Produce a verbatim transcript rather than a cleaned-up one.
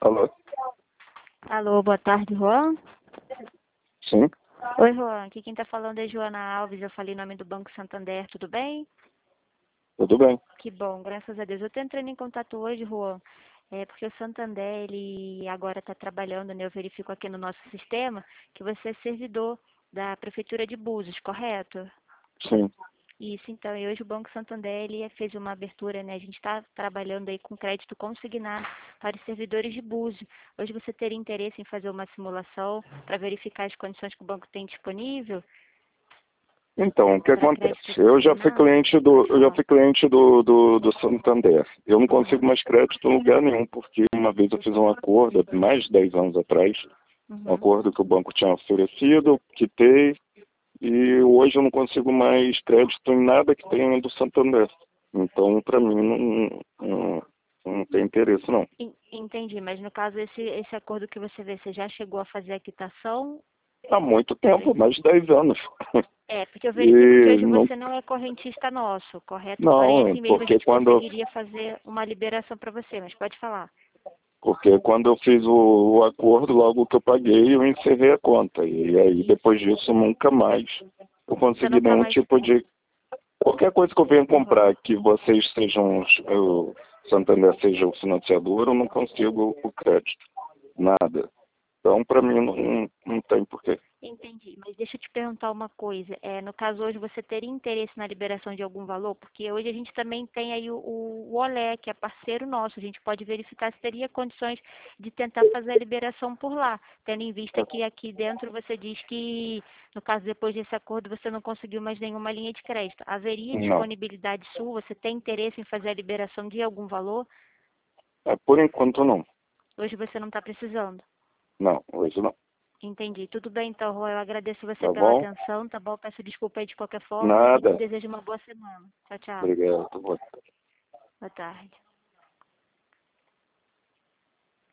Alô? Alô, boa tarde, Juan. Sim, Oi, Juan. Aqui quem está falando é Joana Alves. Eu falei em nome do Banco Santander. Tudo bem? tudo bem. Que bom, graças a Deus. Eu estou entrando em contato hoje, Juan, é porque o Santander, ele agora está trabalhando, né? Eu verifico aqui no nosso sistema que você é servidor da Prefeitura de Búzios, correto? Sim. Isso, então, e hoje o Banco Santander, ele fez uma abertura, né? A gente está trabalhando aí com crédito consignado para os servidores de Búzios. Hoje você teria interesse em fazer uma simulação para verificar as condições que o banco tem disponível Então, o que para acontece? crédito Eu já fui consignado? cliente do, Pode eu já falar. fui cliente do, do, do Santander. Eu não consigo Uhum, mais crédito em lugar nenhum, porque uma vez eu fiz um acordo, há mais de dez anos atrás, um uhum. acordo que o banco tinha oferecido, quitei, e hoje eu não consigo mais crédito em nada que tenha do Santander. Então, para mim, não, não, não tem interesse, não. En- Entendi, mas no caso esse, esse acordo que você vê, você já chegou a fazer a quitação? Há muito tempo, mais de dez anos. É, porque eu verifico que E hoje não, você não é correntista nosso, correto? Porém, não, assim mesmo a porque gente quando conseguiria fazer uma liberação para você, mas pode falar. Porque quando eu fiz o, o acordo, logo que eu paguei, eu encerrei a conta. E aí, Isso. depois disso, nunca mais eu Você consegui nunca nenhum mais. tipo de... Qualquer coisa que eu venha Uhum. comprar, que vocês sejam, o Santander seja o financiador, eu não consigo o crédito. Nada. Então, para mim, não, não tem porquê. Entendi, mas deixa eu te perguntar uma coisa. É, no caso hoje você teria interesse na liberação de algum valor? Porque hoje a gente também tem aí o, o Olé, que é parceiro nosso. A gente pode verificar se teria condições de tentar fazer a liberação por lá, tendo em vista que aqui dentro você diz que, no caso depois desse acordo, você não conseguiu mais nenhuma linha de crédito. Haveria Não. disponibilidade sua? Você tem interesse em fazer a liberação de algum valor? É, por enquanto, não. Hoje você não está precisando. Não, hoje não. Entendi. Tudo bem, então, Rô. Eu agradeço você Tá pela bom? atenção, tá bom? Peço desculpa aí de qualquer forma e te Nada. desejo uma boa semana. Tchau, tchau. Obrigado. Tá bom. Boa tarde.